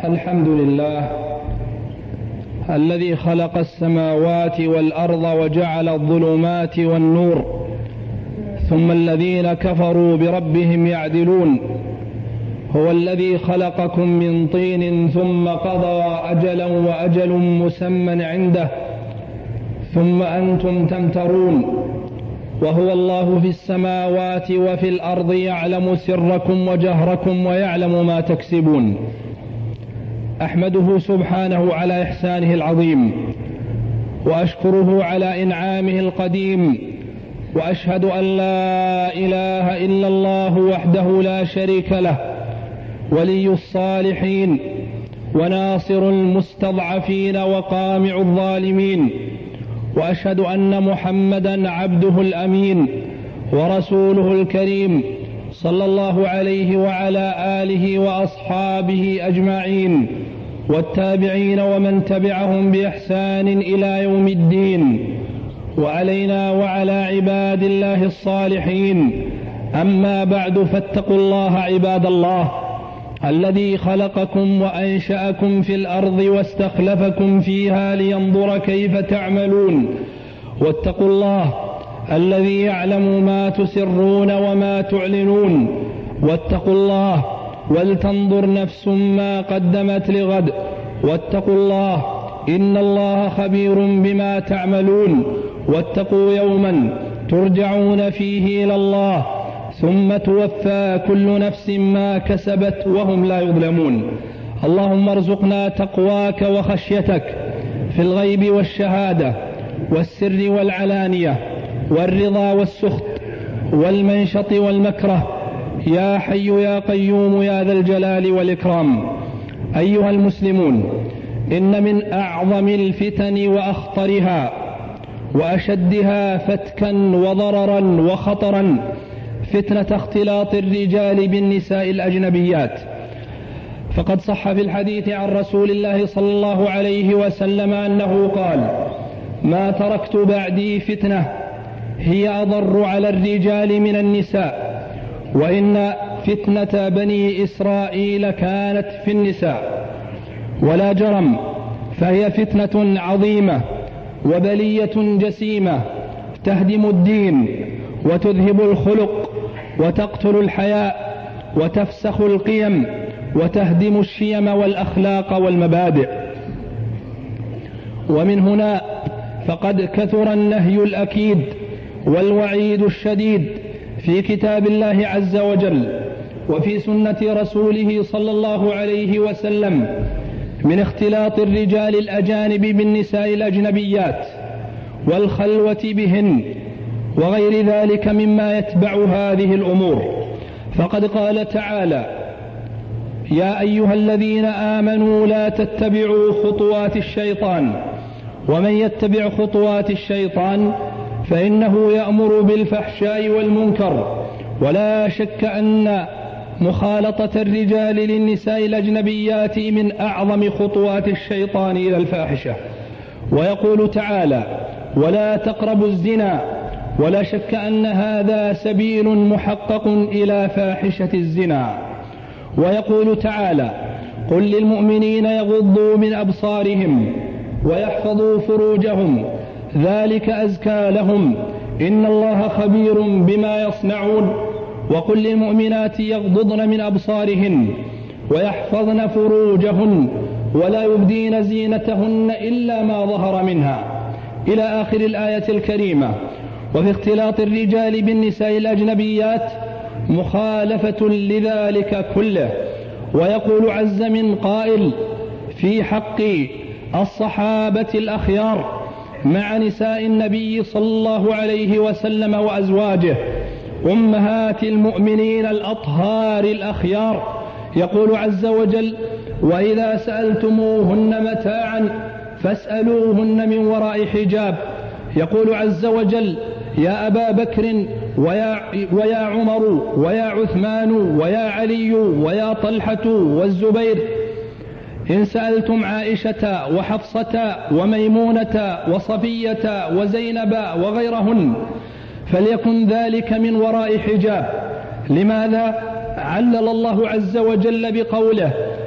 الحمد لله الذي خلق السماوات والأرض وجعل الظلمات والنور، ثم الذين كفروا بربهم يعدلون. هو الذي خلقكم من طين ثم قضى أجلا وأجل مسمى عنده ثم أنتم تمترون. وهو الله في السماوات وفي الأرض يعلم سركم وجهركم ويعلم ما تكسبون. أحمده سبحانه على إحسانه العظيم، وأشكره على إنعامه القديم، وأشهد أن لا إله إلا الله وحده لا شريك له، ولي الصالحين وناصر المستضعفين وقامع الظالمين. وأشهد أن محمدا عبده الأمين ورسوله الكريم، صلى الله عليه وعلى آله وأصحابه أجمعين، والتابعين ومن تبعهم بإحسان إلى يوم الدين. وعلينا وعلى عباد الله الصالحين. أما بعد، فاتقوا الله عباد الله، الذي خلقكم وأنشأكم في الأرض واستخلفكم فيها لينظر كيف تعملون. واتقوا الله الذي يعلم ما تسرون وما تعلنون. واتقوا الله ولتنظر نفس ما قدمت لغد. واتقوا الله إن الله خبير بما تعملون. واتقوا يوما ترجعون فيه إلى الله، ثم توفى كل نفس ما كسبت وهم لا يظلمون. اللهم ارزقنا تقواك وخشيتك في الغيب والشهادة والسر والعلانية، والرضا والسخط والمنشط والمكره، يا حي يا قيوم يا ذا الجلال والإكرام. أيها المسلمون، إن من أعظم الفتن وأخطرها وأشدها فتكا وضررا وخطرا فتنة اختلاط الرجال بالنساء الأجنبيات. فقد صح في الحديث عن رسول الله صلى الله عليه وسلم أنه قال: ما تركت بعدي فتنة هي أضر على الرجال من النساء، وإن فتنة بني إسرائيل كانت في النساء. ولا جرم، فهي فتنة عظيمة وبلية جسيمة تهدم الدين وتذهب الخلق وتقتل الحياء وتفسخ القيم وتهدم الشيم والأخلاق والمبادئ. ومن هنا فقد كثر النهي الأكيد والوعيد الشديد في كتاب الله عز وجل وفي سنة رسوله صلى الله عليه وسلم من اختلاط الرجال الأجانب بالنساء الأجنبيات والخلوة بهن وغير ذلك مما يتبع هذه الأمور. فقد قال تعالى: يا أيها الذين آمنوا لا تتبعوا خطوات الشيطان، ومن يتبع خطوات الشيطان فإنه يأمر بالفحشاء والمنكر. ولا شك أن مخالطة الرجال للنساء الأجنبيات من أعظم خطوات الشيطان إلى الفاحشة. ويقول تعالى: ولا تقربوا الزنا. ولا شك أن هذا سبيل محقق إلى فاحشة الزنا. ويقول تعالى: قل للمؤمنين يغضوا من أبصارهم ويحفظوا فروجهم ذلك أزكى لهم إن الله خبير بما يصنعون. وقل للمؤمنات يغضضن من أبصارهن ويحفظن فروجهن ولا يبدين زينتهن إلا ما ظهر منها، إلى آخر الآية الكريمة. وفي اختلاط الرجال بالنساء الأجنبيات مخالفة لذلك كله. ويقول عز من قائل في حق الصحابة الأخيار مع نساء النبي صلى الله عليه وسلم وأزواجه أمهات المؤمنين الأطهار الأخيار، يقول عز وجل: وإذا سألتموهن متاعا فاسألوهن من وراء حجاب. يقول عز وجل: يا أبا بكر ويا عمر ويا عثمان ويا علي ويا طلحة والزبير، إن سألتم عائشة وحفصة وميمونة وصفية وزينب وغيرهن فليكن ذلك من وراء حجاب. لماذا؟ علل الله عز وجل بقوله: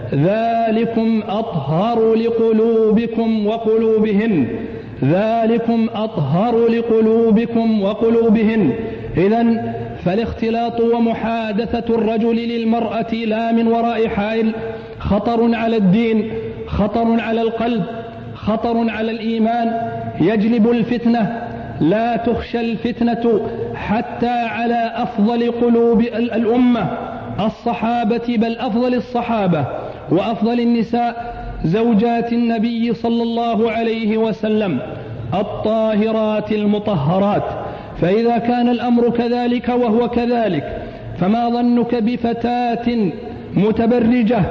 ذلكم أطهر لقلوبكم وقلوبهن، ذلكم أطهر لقلوبكم وقلوبهن. إذن فالاختلاط ومحادثة الرجل للمرأة لا من وراء حائل خطر على الدين، خطر على القلب، خطر على الإيمان، يجلب الفتنة. لا تخشى الفتنة حتى على أفضل قلوب الأمة الصحابة، بل أفضل الصحابة وأفضل النساء زوجات النبي صلى الله عليه وسلم الطاهرات المطهرات. فإذا كان الأمر كذلك وهو كذلك، فما ظنك بفتاة متبرجة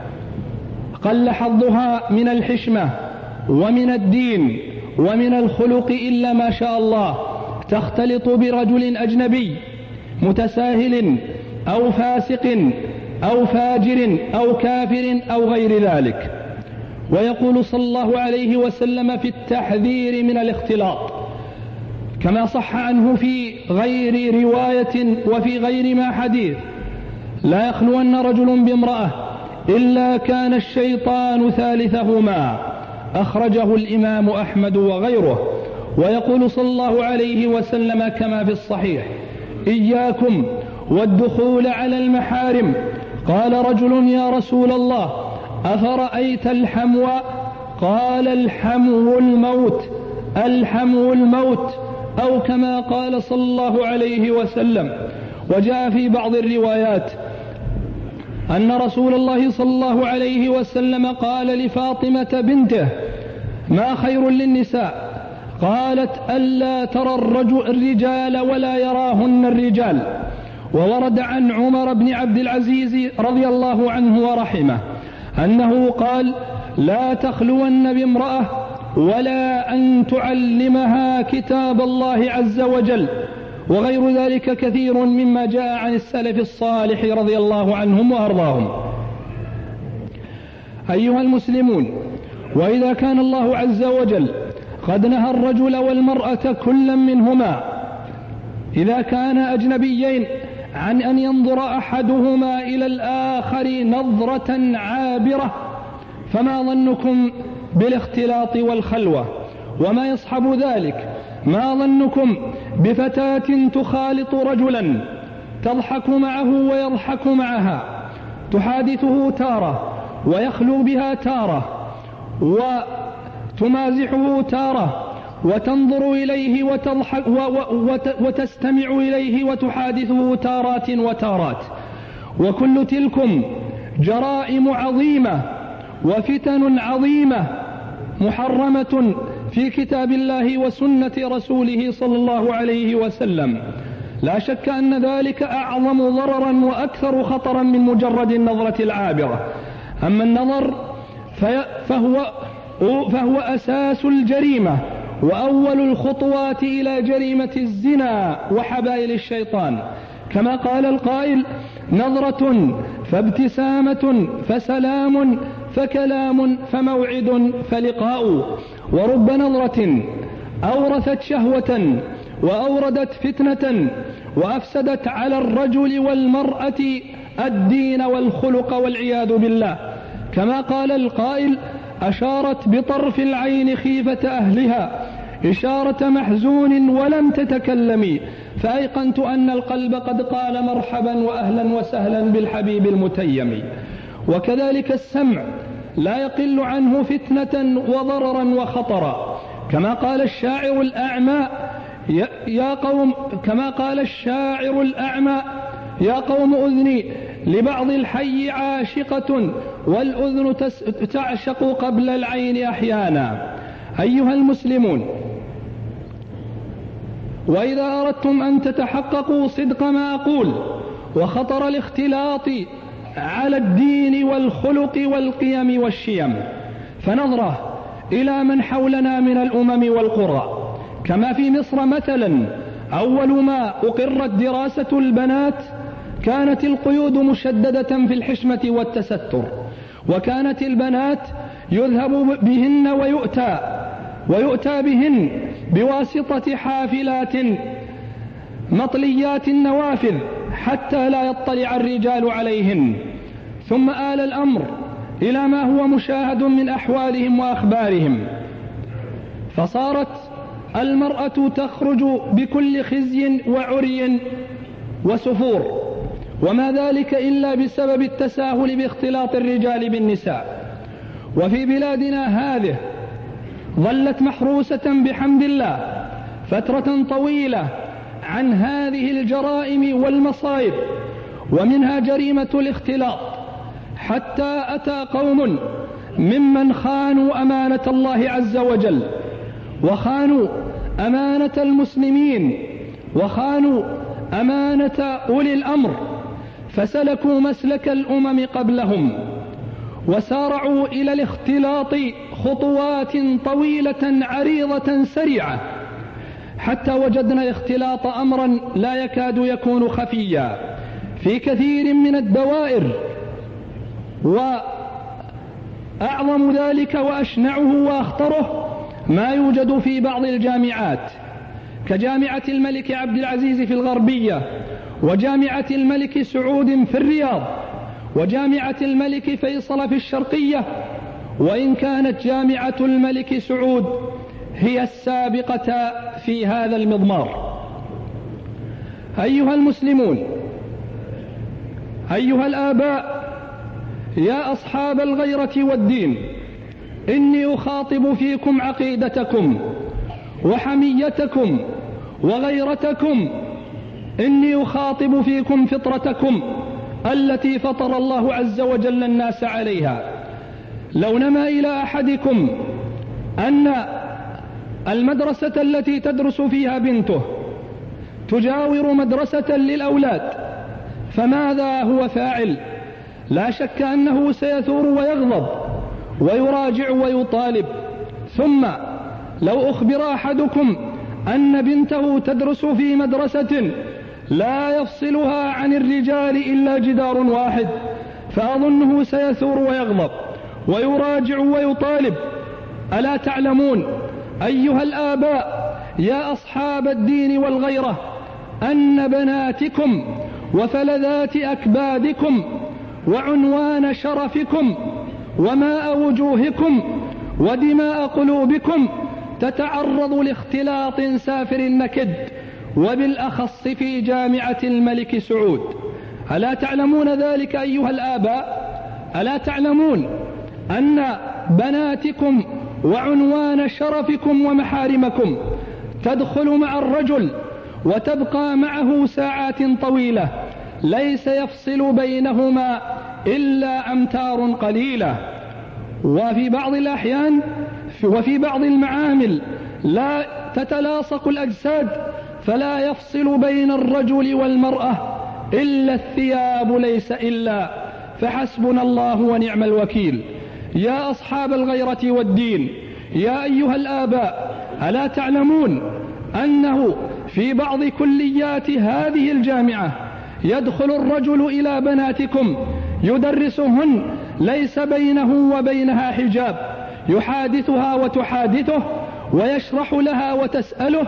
قل حظها من الحشمة ومن الدين ومن الخلق إلا ما شاء الله، تختلط برجل أجنبي متساهل أو فاسق أو فاجر أو كافر أو غير ذلك. ويقول صلى الله عليه وسلم في التحذير من الاختلاط كما صح عنه في غير رواية وفي غير ما حديث: لا يخلون رجل بامرأة إلا كان الشيطان ثالثهما، أخرجه الإمام أحمد وغيره. ويقول صلى الله عليه وسلم كما في الصحيح: إياكم والدخول على المحارم. قال رجل: يا رسول الله أفرأيت الحمو؟ قال: الحمو الموت، الحمو الموت، أو كما قال صلى الله عليه وسلم. وجاء في بعض الروايات أن رسول الله صلى الله عليه وسلم قال لفاطمة بنته: ما خير للنساء؟ قالت: ألا ترى الرجال ولا يراهن الرجال. وورد عن عمر بن عبد العزيز رضي الله عنه ورحمه أنه قال: لا تخلون بامرأة ولا أن تعلمها كتاب الله عز وجل. وغير ذلك كثير مما جاء عن السلف الصالح رضي الله عنهم وأرضاهم. أيها المسلمون، وإذا كان الله عز وجل قد نهى الرجل والمرأة كلا منهما إذا كان أجنبيين عن أن ينظر أحدهما إلى الآخر نظرة عابرة، فما ظنكم بالاختلاط والخلوة وما يصحب ذلك؟ ما ظنكم بفتاة تخالط رجلا تضحك معه ويضحك معها، تحادثه تارة ويخلو بها تارة، وتمازحه تارة، وتنظر إليه وتضحك وتستمع إليه وتحادثه تارات وتارات. وكل تلكم جرائم عظيمة وفتن عظيمة محرمة في كتاب الله وسنة رسوله صلى الله عليه وسلم. لا شك أن ذلك أعظم ضررا وأكثر خطرا من مجرد النظرة العابرة. أما النظر فهو أساس الجريمة وأول الخطوات إلى جريمة الزنا وحبائل الشيطان، كما قال القائل: نظرة فابتسامة فسلام فكلام فموعد فلقاء. ورب نظرة أورثت شهوة وأوردت فتنة وأفسدت على الرجل والمرأة الدين والخلق والعياذ بالله، كما قال القائل: أشارت بطرف العين خيفة أهلها إشارة محزون ولم تتكلمي، فأيقنت أن القلب قد قال مرحبا وأهلا وسهلا بالحبيب المتيم. وكذلك السمع لا يقل عنه فتنة وضررا وخطرا، كما قال الشاعر الأعمى: يا قوم أذني لبعض الحي عاشقة والأذن تعشق قبل العين أحيانا. أيها المسلمون، وإذا أردتم أن تتحققوا صدق ما أقول وخطر الاختلاط على الدين والخلق والقيم والشيم، فنظرة إلى من حولنا من الأمم والقرى. كما في مصر مثلا، أول ما أقرت دراسة البنات كانت القيود مشددة في الحشمة والتستر، وكانت البنات يذهب بهن ويؤتى بهن بواسطة حافلات مطليات النوافذ حتى لا يطلع الرجال عليهن. ثم آل الأمر إلى ما هو مشاهد من أحوالهم وأخبارهم، فصارت المرأة تخرج بكل خزي وعري وسفور، وما ذلك إلا بسبب التساهل باختلاط الرجال بالنساء. وفي بلادنا هذه ظلت محروسة بحمد الله فترة طويلة عن هذه الجرائم والمصائب، ومنها جريمة الاختلاط، حتى أتى قوم ممن خانوا أمانة الله عز وجل، وخانوا أمانة المسلمين، وخانوا أمانة أولي الأمر، فسلكوا مسلك الأمم قبلهم وسارعوا إلى الاختلاط خطوات طويلة عريضة سريعة، حتى وجدنا الاختلاط أمرا لا يكاد يكون خفيا في كثير من الدوائر. وأعظم ذلك وأشنعه وأخطره ما يوجد في بعض الجامعات، كجامعة الملك عبد العزيز في الغربية، وجامعة الملك سعود في الرياض، وجامعة الملك فيصل في الشرقية، وإن كانت جامعة الملك سعود هي السابقة في هذا المضمار. أيها المسلمون، أيها الآباء، يا أصحاب الغيرة والدين، إني أخاطب فيكم عقيدتكم وحميتكم وغيرتكم، إني أخاطب فيكم فطرتكم التي فطر الله عز وجل الناس عليها. لو نما إلى أحدكم أن المدرسة التي تدرس فيها بنته تجاور مدرسة للأولاد، فماذا هو فاعل؟ لا شك أنه سيثور ويغضب ويراجع ويطالب. ثم لو أخبر أحدكم أن بنته تدرس في مدرسة لا يفصلها عن الرجال إلا جدار واحد، فأظنه سيثور ويغضب ويراجع ويطالب. ألا تعلمون أيها الآباء يا أصحاب الدين والغيرة أن بناتكم وفلذات أكبادكم وعنوان شرفكم وماء وجوهكم ودماء قلوبكم تتعرض لاختلاط سافر نكد، وبالأخص في جامعة الملك سعود؟ ألا تعلمون ذلك أيها الآباء؟ ألا تعلمون أن بناتكم وعنوان شرفكم ومحارمكم تدخل مع الرجل وتبقى معه ساعات طويلة ليس يفصل بينهما إلا أمتار قليلة، وفي بعض الأحيان وفي بعض المعامل لا تتلاصق الأجساد فلا يفصل بين الرجل والمرأة إلا الثياب ليس إلا، فحسبنا الله ونعم الوكيل. يا أصحاب الغيرة والدين، يا أيها الآباء، ألا تعلمون أنه في بعض كليات هذه الجامعة يدخل الرجل إلى بناتكم يدرسهن ليس بينه وبينها حجاب، يحادثها وتحادثه ويشرح لها وتسأله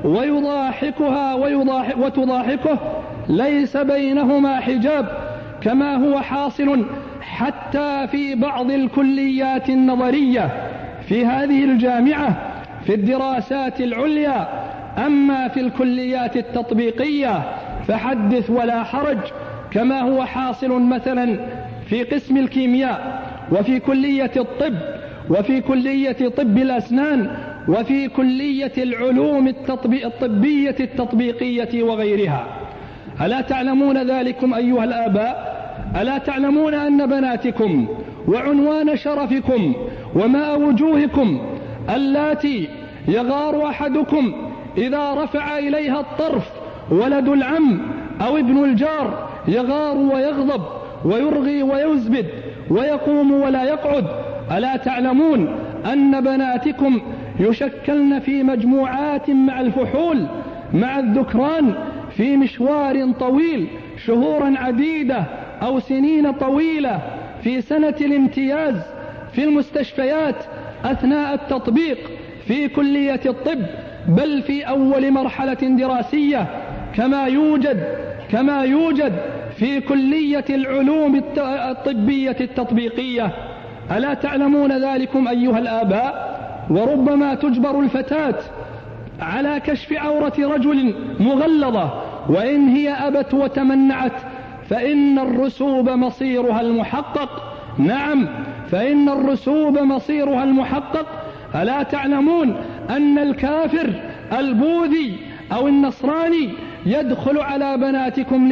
ويضاحكها وتضاحكه، ليس بينهما حجاب، كما هو حاصل حتى في بعض الكليات النظرية في هذه الجامعة في الدراسات العليا. أما في الكليات التطبيقية فحدث ولا حرج، كما هو حاصل مثلا في قسم الكيمياء، وفي كلية الطب، وفي كلية طب الأسنان، وفي كلية العلوم الطبية التطبيقية وغيرها. ألا تعلمون ذلكم أيها الآباء؟ ألا تعلمون أن بناتكم وعنوان شرفكم وماء وجوهكم اللاتي يغار أحدكم إذا رفع إليها الطرف ولد العم أو ابن الجار يغار ويغضب ويرغي ويزبد ويقوم ولا يقعد؟ ألا تعلمون أن بناتكم يشكلن في مجموعات مع الفحول مع الذكران في مشوار طويل شهورا عديدة أو سنين طويلة في سنة الامتياز في المستشفيات أثناء التطبيق في كلية الطب، بل في أول مرحلة دراسية، كما يوجد في كلية العلوم الطبية التطبيقية. ألا تعلمون ذلكم أيها الآباء؟ وربما تجبر الفتاة على كشف عورة رجل مغلظة، وإن هي أبت وتمنعت فإن الرسوب مصيرها المحقق. نعم، فإن الرسوب مصيرها المحقق. ألا تعلمون أن الكافر البوذي أو النصراني يدخل على بناتكم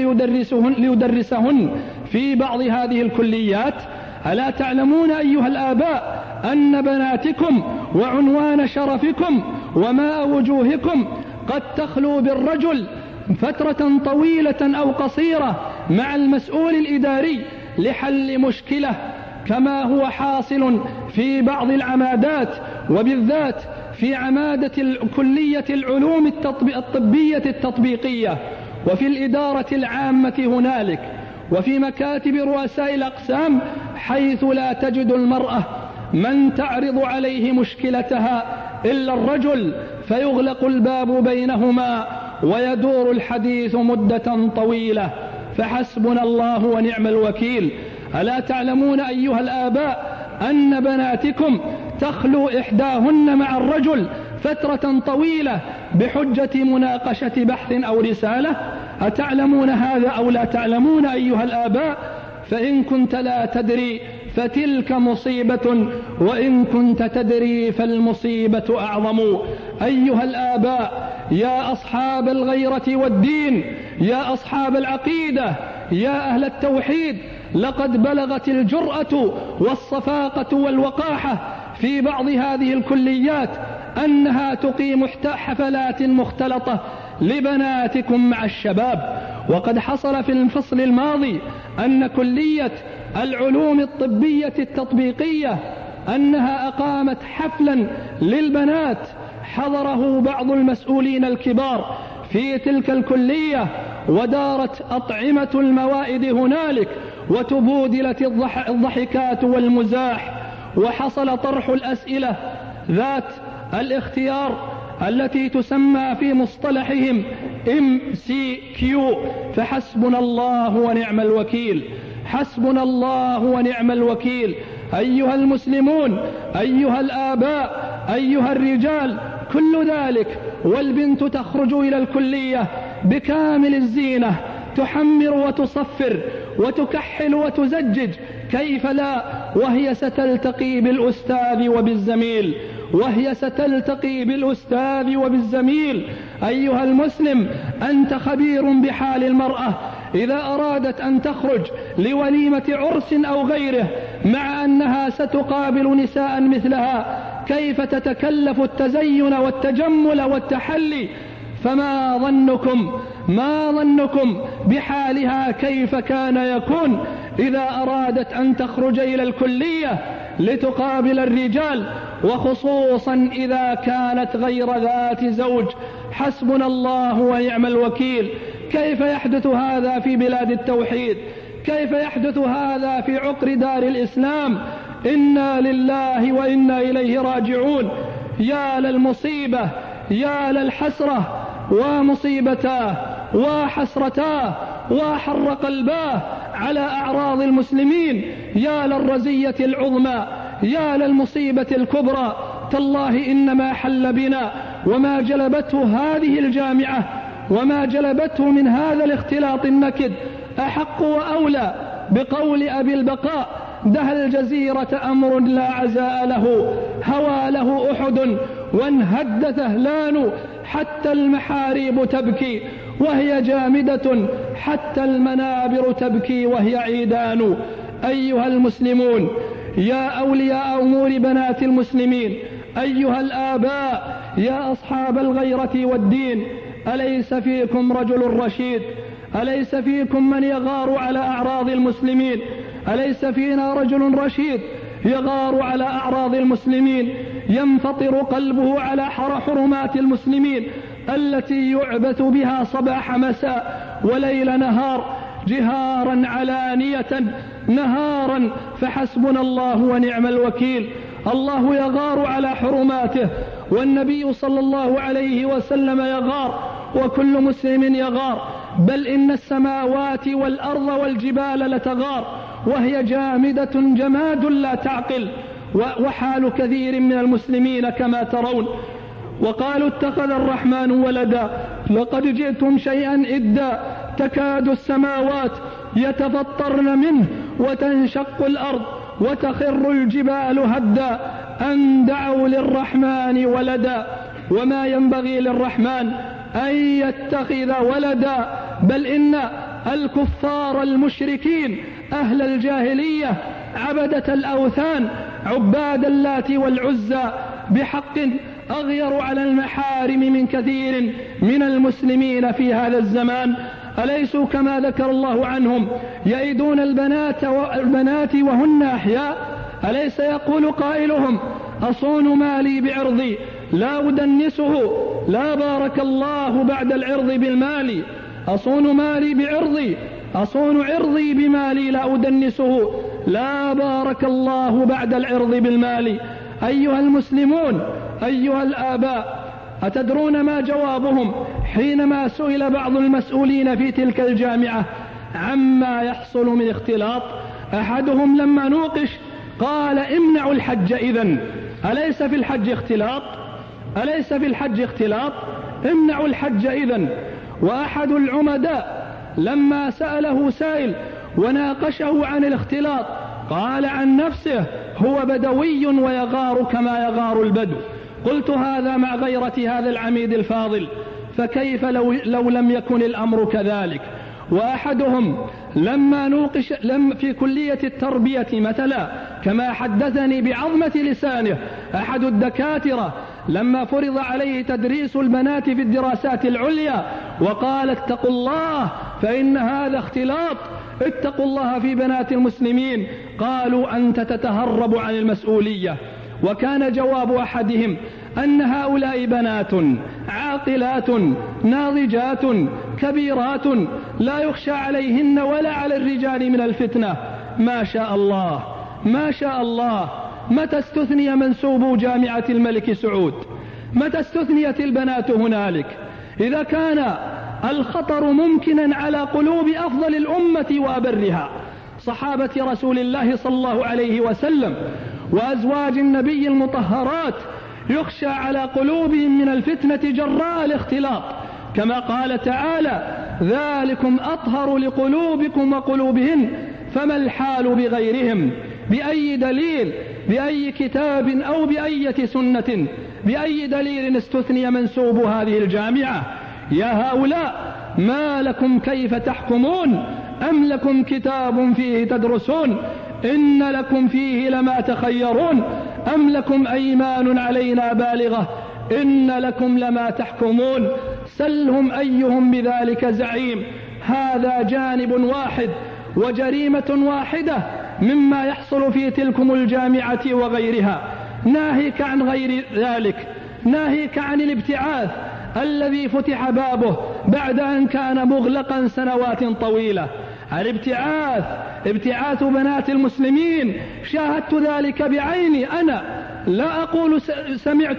ليدرسهن في بعض هذه الكليات؟ ألا تعلمون أيها الآباء أن بناتكم وعنوان شرفكم وماء وجوهكم قد تخلو بالرجل فترة طويلة أو قصيرة مع المسؤول الإداري لحل مشكلة، كما هو حاصل في بعض العمادات، وبالذات في عمادة كلية العلوم الطبية التطبيقية، وفي الإدارة العامة هنالك، وفي مكاتب رؤساء الأقسام، حيث لا تجد المرأة من تعرض عليه مشكلتها إلا الرجل، فيغلق الباب بينهما ويدور الحديث مدة طويلة. فحسبنا الله ونعم الوكيل. ألا تعلمون أيها الآباء أن بناتكم تخلو إحداهن مع الرجل فترة طويلة بحجة مناقشة بحث أو رسالة؟ أتعلمون هذا أو لا تعلمون أيها الآباء؟ فإن كنت لا تدري فتلك مصيبة، وإن كنت تدري فالمصيبة أعظم. أيها الآباء، يا أصحاب الغيرة والدين، يا أصحاب العقيدة، يا أهل التوحيد، لقد بلغت الجرأة والصفاقة والوقاحة في بعض هذه الكليات أنها تقيم حفلات مختلطة لبناتكم مع الشباب. وقد حصل في الفصل الماضي أن كلية العلوم الطبية التطبيقية أنها أقامت حفلا للبنات حضره بعض المسؤولين الكبار في تلك الكلية، ودارت أطعمة الموائد هنالك، وتبودلت الضحكات والمزاح، وحصل طرح الأسئلة ذات الاختيار التي تسمى في مصطلحهم MCQ. فحسبنا الله ونعم الوكيل، حسبنا الله ونعم الوكيل. أيها المسلمون، أيها الآباء، أيها الرجال، كل ذلك والبنت تخرج إلى الكلية بكامل الزينة، تحمر وتصفر وتكحل وتزجج، كيف لا، وهي ستلتقي بالأستاذ وبالزميل، وهي ستلتقي بالأستاذ وبالزميل. أيها المسلم، أنت خبير بحال المرأة إذا أرادت أن تخرج لوليمة عرس أو غيره، مع أنها ستقابل نساء مثلها، كيف تتكلف التزين والتجمل والتحلي. فما ظنكم بحالها كيف كان يكون إذا أرادت أن تخرج إلى الكلية لتقابل الرجال، وخصوصا إذا كانت غير ذات زوج؟ حسبنا الله ونعم الوكيل. كيف يحدث هذا في بلاد التوحيد؟ كيف يحدث هذا في عقر دار الإسلام؟ إنا لله وإنا إليه راجعون. يا للمصيبة، يا للحسرة، ومصيبتاه وحسرتاه وحر قلباه على أعراض المسلمين. يا للرزية العظمى، يا للمصيبة الكبرى. تالله إنما حل بنا وما جلبته هذه الجامعة وما جلبته من هذا الاختلاط النكد أحق وأولى بقول أبي البقاء: دها الجزيرة أمر لا عزاء له، هوى له أحد وانهد ثهلان، حتى المحاريب تبكي وهي جامدة، حتى المنابر تبكي وهي عيدان. أيها المسلمون، يا أولياء أمور بنات المسلمين، أيها الآباء، يا أصحاب الغيرة والدين، أليس فيكم رجل رشيد؟ أليس فيكم من يغار على أعراض المسلمين؟ أليس فينا رجل رشيد يغار على أعراض المسلمين، ينفطر قلبه على حرمات المسلمين التي يعبث بها صباح مساء وليل نهار، جهارا علانية نهارا؟ فحسبنا الله ونعم الوكيل. الله يغار على حرماته، والنبي صلى الله عليه وسلم يغار، وكل مسلم يغار، بل إن السماوات والأرض والجبال لتغار، وهي جامدة جماد لا تعقل، وحال كثير من المسلمين كما ترون. وقالوا اتخذ الرحمن ولدا لقد جئتم شيئا إدا تكاد السماوات يتفطرن منه وتنشق الأرض وتخر الجبال هدا أن دعوا للرحمن ولدا وما ينبغي للرحمن أن يتخذ ولدا بل إن الكفار المشركين أهل الجاهلية عبدة الأوثان عباد اللات والعزى بحق أغيروا على المحارم من كثير من المسلمين في هذا الزمان. أليسوا كما ذكر الله عنهم يئدون البنات وهن أحياء؟ أليس يقول قائلهم أصون مالي بعرضي لا أدنسه لا بارك الله بعد العرض بالمال، أصون مالي بعرضي أصون عرضي بمالي لا أدنسه لا بارك الله بعد العرض بالمال. أيها المسلمون أيها الآباء، أتدرون ما جوابهم حينما سئل بعض المسؤولين في تلك الجامعة عما يحصل من اختلاط؟ أحدهم لما نوقش قال امنعوا الحج إذن، أليس في الحج اختلاط؟ أليس في الحج اختلاط؟ امنعوا الحج إذن. وأحد العمداء لما سأله سائل وناقشه عن الاختلاط قال عن نفسه هو بدوي ويغار كما يغار البدو. قلت هذا مع غيرة هذا العميد الفاضل، فكيف لو لم يكن الأمر كذلك؟ وأحدهم لما نوقش في كلية التربية مثلا كما حدثني بعظمة لسانه أحد الدكاترة لما فرض عليه تدريس البنات في الدراسات العليا وقال اتقوا الله فإن هذا اختلاط، اتقوا الله في بنات المسلمين، قالوا أنت تتهرب عن المسؤولية. وكان جواب أحدهم أن هؤلاء بنات عاقلات ناضجات كبيرات لا يخشى عليهن ولا على الرجال من الفتنة. ما شاء الله ما شاء الله. متى استثني منسوب جامعة الملك سعود؟ متى استثنيت البنات هنالك؟ إذا كان الخطر ممكنا على قلوب أفضل الأمة وأبرها صحابة رسول الله صلى الله عليه وسلم وأزواج النبي المطهرات، يخشى على قلوبهم من الفتنة جراء الاختلاط، كما قال تعالى ذلكم أطهر لقلوبكم وقلوبهن فما الحال بغيرهم؟ بأي دليل؟ بأي كتاب أو بأية سنة؟ بأي دليل استثني منسوب هذه الجامعة؟ يا هؤلاء ما لكم كيف تحكمون؟ أم لكم كتاب فيه تدرسون؟ إن لكم فيه لما تخيرون؟ أم لكم أيمان علينا بالغة؟ إن لكم لما تحكمون؟ سلهم أيهم بذلك زعيم. هذا جانب واحد وجريمة واحدة مما يحصل في تلكم الجامعة وغيرها. ناهيك عن غير ذلك، ناهيك عن الابتعاث الذي فتح بابه بعد أن كان مغلقا سنوات طويلة. الابتعاث، ابتعاث بنات المسلمين، شاهدت ذلك بعيني أنا، لا أقول سمعت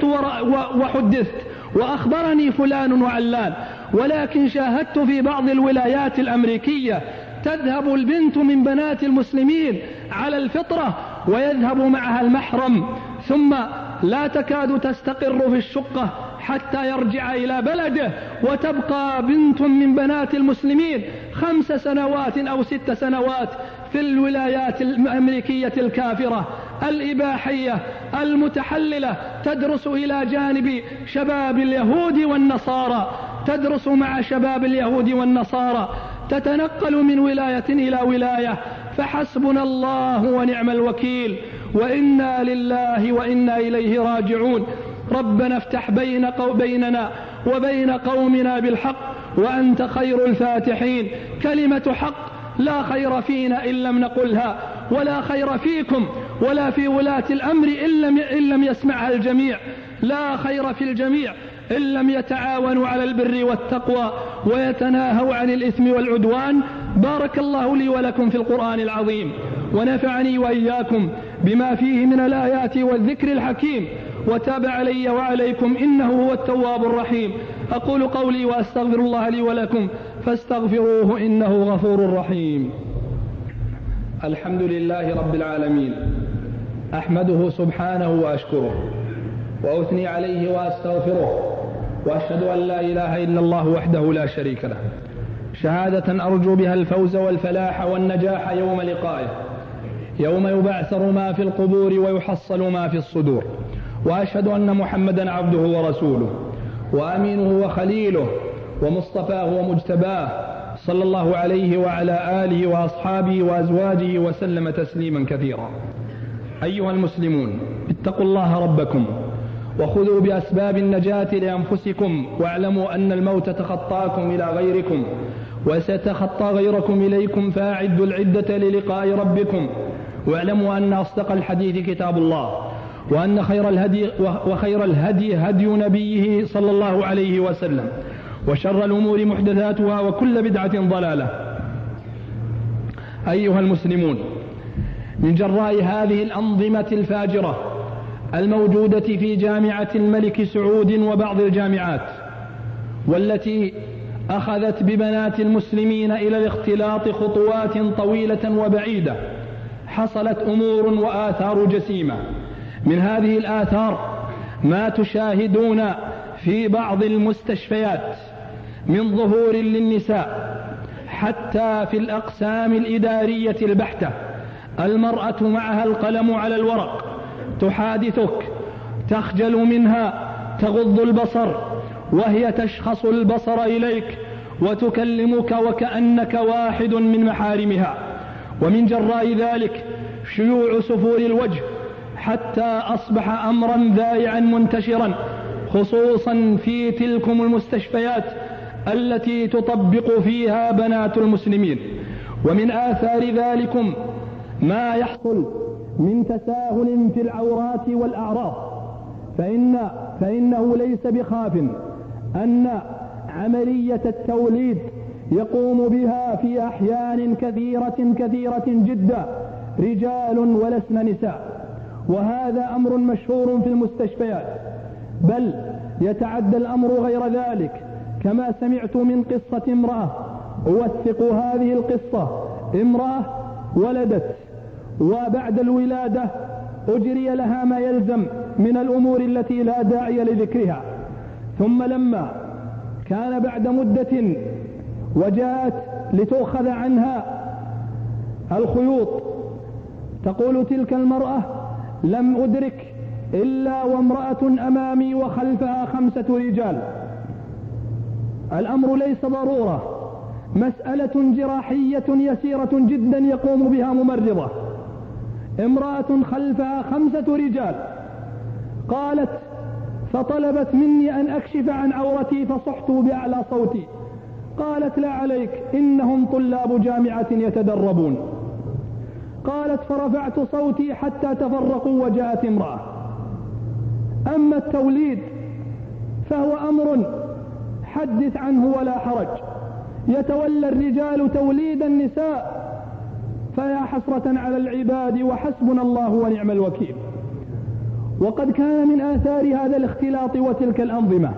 وحدثت وأخبرني فلان وعلان، ولكن شاهدت في بعض الولايات الأمريكية تذهب البنت من بنات المسلمين على الفطرة ويذهب معها المحرم، ثم لا تكاد تستقر في الشقة حتى يرجع إلى بلده، وتبقى بنت من بنات المسلمين 5 سنوات أو 6 سنوات في الولايات الأمريكية الكافرة الإباحية المتحللة، تدرس إلى جانب شباب اليهود والنصارى، تدرس مع شباب اليهود والنصارى، تتنقل من ولاية إلى ولاية. فحسبنا الله ونعم الوكيل، وإنا لله وإنا إليه راجعون. ربنا افتح بيننا وبين قومنا بالحق وأنت خير الفاتحين. كلمة حق لا خير فينا إن لم نقلها، ولا خير فيكم ولا في ولاة الأمر إن لم يسمعها الجميع. لا خير في الجميع إن لم يتعاونوا على البر والتقوى ويتناهوا عن الإثم والعدوان. بارك الله لي ولكم في القرآن العظيم، ونفعني وإياكم بما فيه من الآيات والذكر الحكيم، وتاب علي وعليكم إنه هو التواب الرحيم. أقول قولي وأستغفر الله لي ولكم فاستغفروه إنه غفور رحيم. الحمد لله رب العالمين، أحمده سبحانه وأشكره وأثني عليه وأستغفره، وأشهد أن لا إله إلا الله وحده لا شريك له، شهادة أرجو بها الفوز والفلاح والنجاح يوم لقائه، يوم يبعثر ما في القبور ويحصل ما في الصدور. وأشهد أن محمدا عبده ورسوله وأمينه وخليله ومصطفاه ومجتباه، صلى الله عليه وعلى آله وأصحابه وأزواجه وسلم تسليما كثيرا. أيها المسلمون، اتقوا الله ربكم وخذوا بأسباب النجاة لأنفسكم، واعلموا أن الموت تخطاكم إلى غيركم وسيتخطى غيركم إليكم، فأعدوا العدة للقاء ربكم. واعلموا أن أصدق الحديث كتاب الله، وأن خير الهدي هدي نبيه صلى الله عليه وسلم، وشر الأمور محدثاتها وكل بدعة ضلالة. أيها المسلمون، من جراء هذه الأنظمة الفاجرة الموجودة في جامعة الملك سعود وبعض الجامعات، والتي أخذت ببنات المسلمين إلى الاختلاط خطوات طويلة وبعيدة، حصلت أمور وآثار جسيمة. من هذه الآثار ما تشاهدون في بعض المستشفيات من ظهور للنساء حتى في الأقسام الإدارية البحتة، المرأة معها القلم على الورق تحادثك، تخجل منها، تغض البصر وهي تشخص البصر إليك وتكلمك وكأنك واحد من محارمها. ومن جراء ذلك شيوع سفور الوجه، حتى أصبح أمرا ذائعا منتشرا، خصوصا في تلكم المستشفيات التي تطبق فيها بنات المسلمين. ومن آثار ذلكم ما يحصل من تساهل في العورات والأعراض، فإنه ليس بخاف أن عملية التوليد يقوم بها في أحيان كثيرة جدا رجال ولسن نساء، وهذا أمر مشهور في المستشفيات، بل يتعدى الأمر غير ذلك. كما سمعت من قصة امرأة، أوثق هذه القصة، امرأة ولدت، وبعد الولادة أجري لها ما يلزم من الأمور التي لا داعي لذكرها، ثم لما كان بعد مدة وجاءت لتأخذ عنها الخيوط، تقول تلك المرأة: لم أدرك إلا وامرأة أمامي وخلفها 5 رجال. الأمر ليس ضرورة، مسألة جراحية يسيرة جدا يقوم بها ممرضة، امرأة خلفها 5 رجال. قالت: فطلبت مني أن أكشف عن عورتي فصحت بأعلى صوتي. قالت: لا عليك، إنهم طلاب جامعة يتدربون. قالت: فرفعت صوتي حتى تفرقوا وجاءت امرأة. أما التوليد فهو أمر حدث عنه ولا حرج، يتولى الرجال توليد النساء، فيا حسرة على العباد وحسبنا الله ونعم الوكيل. وقد كان من آثار هذا الاختلاط وتلك الأنظمة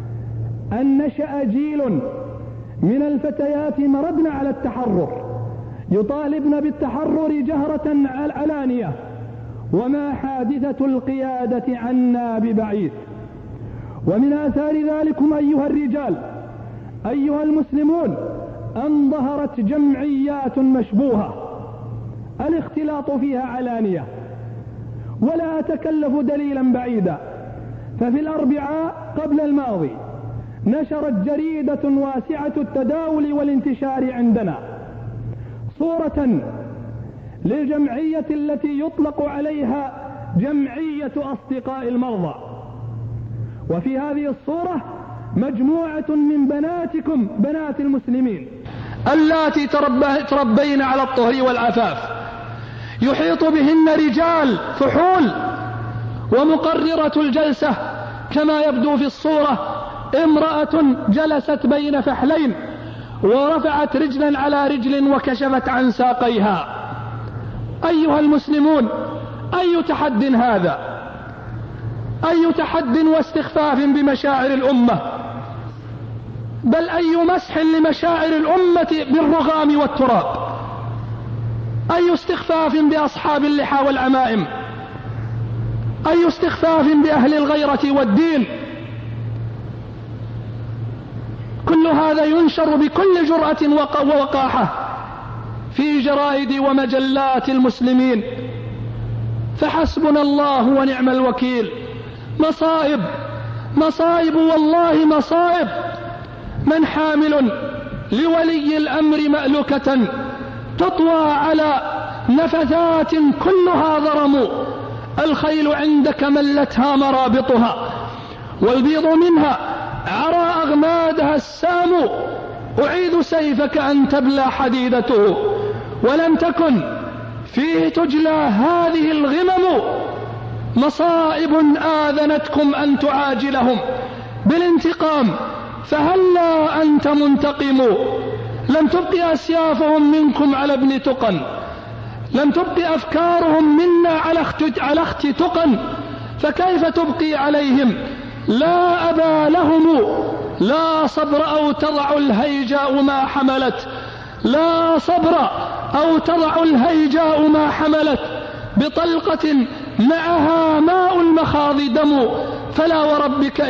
أن نشأ جيل من الفتيات مردن على التحرر، يطالبن بالتحرر جهرة علانية، وما حادثة القيادة عنا ببعيد. ومن آثار ذلكم أيها الرجال، أيها المسلمون، أن ظهرت جمعيات مشبوهة الاختلاط فيها علانية. ولا أتكلف دليلا بعيدا، ففي الأربعاء قبل الماضي نشرت جريدة واسعة التداول والانتشار عندنا صورة للجمعية التي يطلق عليها جمعية أصدقاء المرضى، وفي هذه الصورة مجموعة من بناتكم بنات المسلمين اللاتي تربين على الطهر والعفاف، يحيط بهن رجال فحول. ومقررة الجلسة كما يبدو في الصورة امرأة جلست بين فحلين ورفعت رجلا على رجل وكشفت عن ساقيها. أيها المسلمون، أي تحد هذا؟ أي تحد واستخفاف بمشاعر الأمة، بل أي مسح لمشاعر الأمة بالرغام والتراب. أي استخفاف بأصحاب اللحى والعمائم، أي استخفاف بأهل الغيرة والدين. كل هذا ينشر بكل جرأة ووقاحة في جرائد ومجلات المسلمين. فحسبنا الله ونعم الوكيل. مصائب مصائب والله مصائب. من حامل لولي الأمر مألكة تطوى على نفثات كلها ضرم، الخيل عندك ملتها مرابطها والبيض منها عرى أغمادها السام، أعيد سيفك أن تبلى حديدته ولم تكن فيه تجلى هذه الغمم. مصائب آذنتكم أن تعاجلهم بالانتقام فهلا أنت منتقم. لم تبق أسيافهم منكم على ابن تقن، لم تبق أفكارهم منا على اخت تقن، فكيف تبقي عليهم لا أبا لهم. لا صبر أو تضع الهيجاء ما حملت، لا صبر أو تضع الهيجاء ما حملت، بطلقة معها ماء المخاض دم. فلا وربك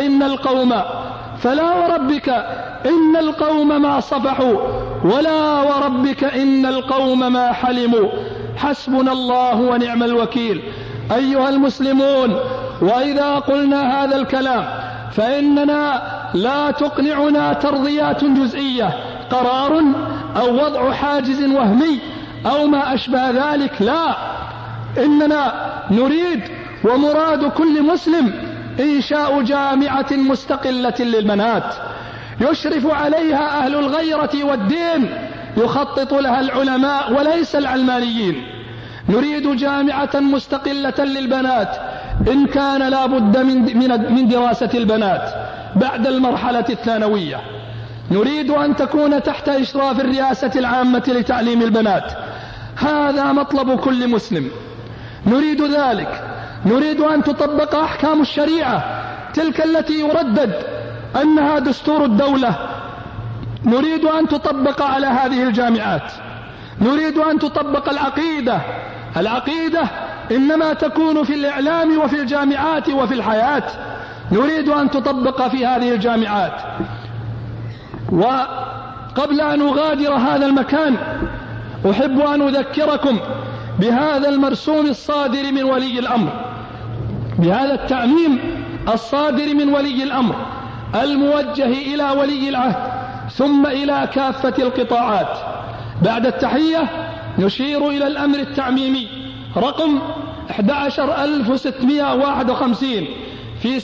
إن القوم ما صفحوا، ولا وربك إن القوم ما حلموا. حسبنا الله ونعم الوكيل. أيها المسلمون، وإذا قلنا هذا الكلام فإننا لا تقنعنا ترضيات جزئية، قرار أو وضع حاجز وهمي أو ما أشبه ذلك، لا، إننا نريد ومراد كل مسلم إنشاء جامعة مستقلة للبنات يشرف عليها أهل الغيرة والدين، يخطط لها العلماء وليس العلمانيين. نريد جامعة مستقلة للبنات إن كان لا بد من دراسة البنات بعد المرحلة الثانوية. نريد أن تكون تحت إشراف الرئاسة العامة لتعليم البنات، هذا مطلب كل مسلم. نريد ذلك. نريد أن تطبق أحكام الشريعة تلك التي يردد أنها دستور الدولة، نريد أن تطبق على هذه الجامعات. نريد أن تطبق العقيدة إنما تكون في الإعلام وفي الجامعات وفي الحياة، نريد أن تطبق في هذه الجامعات. وقبل أن أغادر هذا المكان أحب أن أذكركم بهذا المرسوم الصادر من ولي الأمر، بهذا التعميم الصادر من ولي الأمر الموجه إلى ولي العهد ثم إلى كافة القطاعات. بعد التحية نشير إلى الأمر التعميمي رقم 11651 في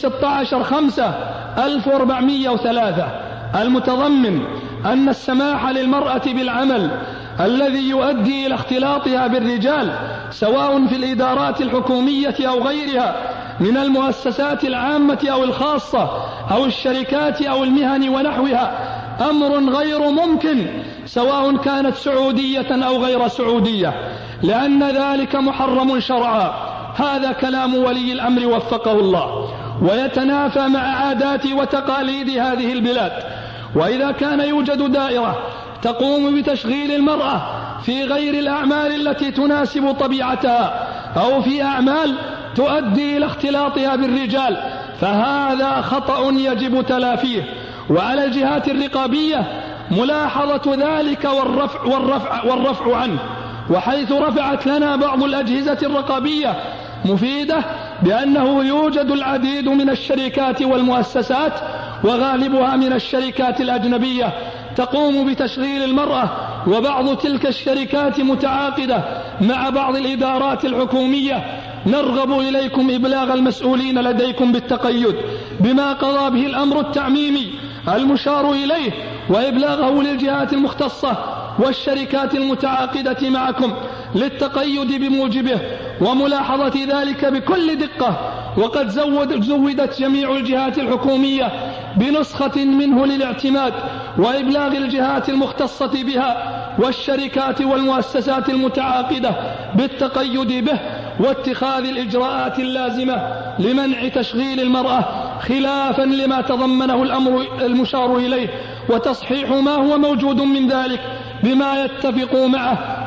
16/5/1403 المتضمن أن السماح للمرأة بالعمل الذي يؤدي إلى اختلاطها بالرجال سواء في الإدارات الحكومية أو غيرها من المؤسسات العامة أو الخاصة أو الشركات أو المهن ونحوها أمر غير ممكن سواء كانت سعودية أو غير سعودية، لأن ذلك محرم شرعا. هذا كلام ولي الأمر وفقه الله، ويتنافى مع عادات وتقاليد هذه البلاد. وإذا كان يوجد دائرة تقوم بتشغيل المرأة في غير الأعمال التي تناسب طبيعتها أو في أعمال تؤدي إلى اختلاطها بالرجال فهذا خطأ يجب تلافيه، وعلى الجهات الرقابية ملاحظة ذلك والرفع عنه. وحيث رفعت لنا بعض الأجهزة الرقابية مفيدة بأنه يوجد العديد من الشركات والمؤسسات وغالبها من الشركات الأجنبية تقوم بتشغيل المرأة، وبعض تلك الشركات متعاقدة مع بعض الإدارات الحكومية، نرغب إليكم إبلاغ المسؤولين لديكم بالتقيد بما قضى به الأمر التعميمي المشار إليه، وإبلاغه للجهات المختصة والشركات المتعاقدة معكم للتقيد بموجبه، وملاحظة ذلك بكل دقة. وقد زودت جميع الجهات الحكومية بنسخة منه للاعتماد، وإبلاغ الجهات المختصة بها والشركات والمؤسسات المتعاقدة بالتقيد به، واتخاذ الإجراءات اللازمة لمنع تشغيل المرأة خلافا لما تضمنه الأمر المشار إليه، وتصحيح ما هو موجود من ذلك بما يتفق معه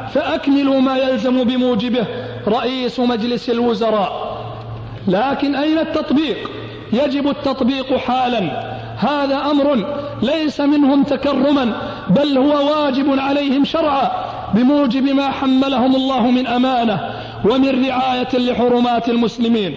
فأكملوا ما يلزم بموجبه رئيس مجلس الوزراء. لكن أين التطبيق؟ يجب التطبيق حالا. هذا أمر ليس منهم تكرما، بل هو واجب عليهم شرعا بموجب ما حملهم الله من أمانة ومن رعاية لحرمات المسلمين.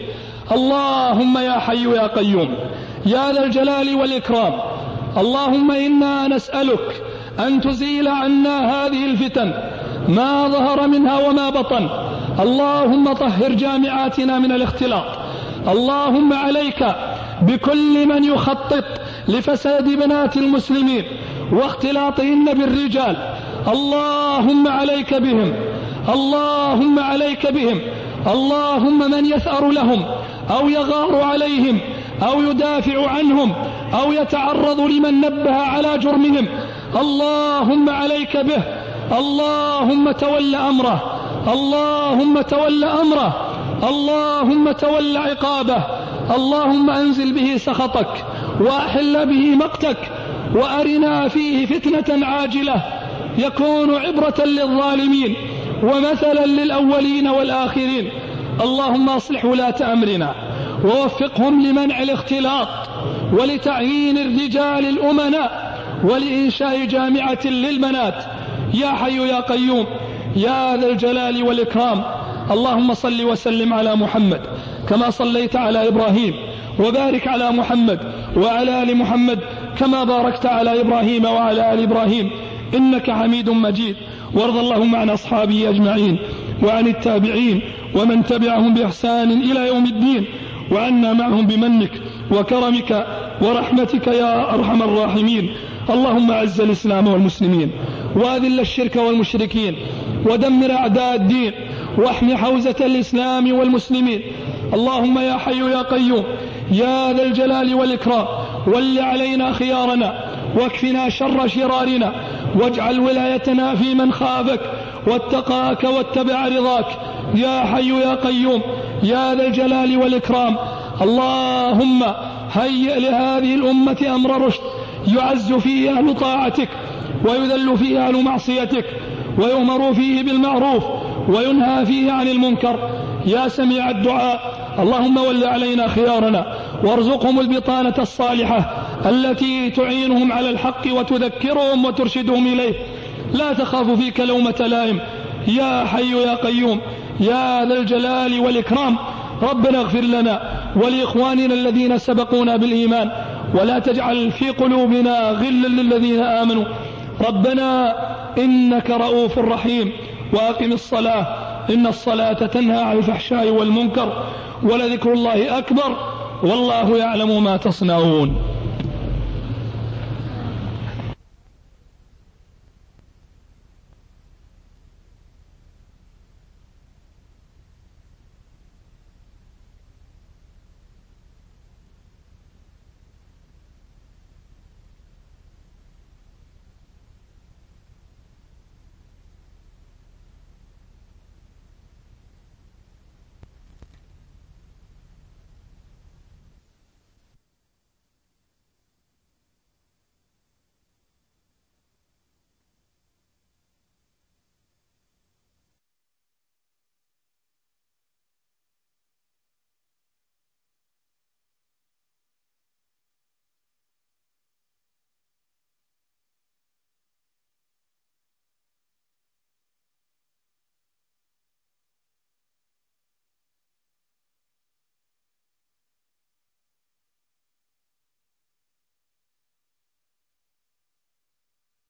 اللهم يا حي يا قيوم يا ذا الجلال والإكرام، اللهم إنا نسألك أن تزيل عنا هذه الفتن ما ظهر منها وما بطن. اللهم طهر جامعاتنا من الاختلاط. اللهم عليك بكل من يخطط لفساد بنات المسلمين واختلاطهن بالرجال. اللهم عليك بهم، اللهم عليك بهم. اللهم من يثأر لهم أو يغار عليهم أو يدافع عنهم أو يتعرض لمن نبه على جرمهم، اللهم عليك به. اللهم تول أمره، اللهم تول أمره، اللهم تول عقابه. اللهم أنزل به سخطك وأحل به مقتك، وأرنا فيه فتنة عاجلة يكون عبرة للظالمين ومثلا للأولين والآخرين. اللهم أصلح ولاة أمرنا ووفقهم لمنع الاختلاط ولتعيين الرجال الأمناء ولإنشاء جامعة للبنات. يا حي يا قيوم يا ذا الجلال والإكرام. اللهم صل وسلم على محمد كما صليت على إبراهيم، وبارك على محمد وعلى آل محمد كما باركت على إبراهيم وعلى آل إبراهيم إنك حميد مجيد. وارض اللهم عن أصحابه أجمعين وعن التابعين ومن تبعهم بإحسان إلى يوم الدين، وعنا معهم بمنك وكرمك ورحمتك يا أرحم الراحمين. اللهم أعز الإسلام والمسلمين وأذل الشرك والمشركين ودمر أعداء الدين واحم حوزة الإسلام والمسلمين. اللهم يا حي يا قيوم يا ذا الجلال والإكرام ول علينا خيارنا واكفنا شر شرارنا، واجعل ولايتنا في من خافك واتقاك واتبع رضاك. يا حي يا قيوم يا ذا الجلال والإكرام. اللهم هيئ لهذه الأمة أمر رشد يعز فيه أهل طاعتك ويذل فيه أهل معصيتك، ويؤمر فيه بالمعروف وينهى فيه عن المنكر. يا سميع الدعاء اللهم ول علينا خيارنا وارزقهم البطانة الصالحة التي تعينهم على الحق وتذكرهم وترشدهم إليه. لا تخاف فيك لومة لائم. يا حي يا قيوم يا ذا الجلال والإكرام. ربنا اغفر لنا ولإخواننا الذين سبقونا بالإيمان، ولا تجعل في قلوبنا غلا للذين آمنوا. ربنا إنك رؤوف رحيم. وأقم الصلاة إن الصلاة تنهى عن الفحشاء والمنكر، ولذكر الله أكبر والله يعلم ما تصنعون.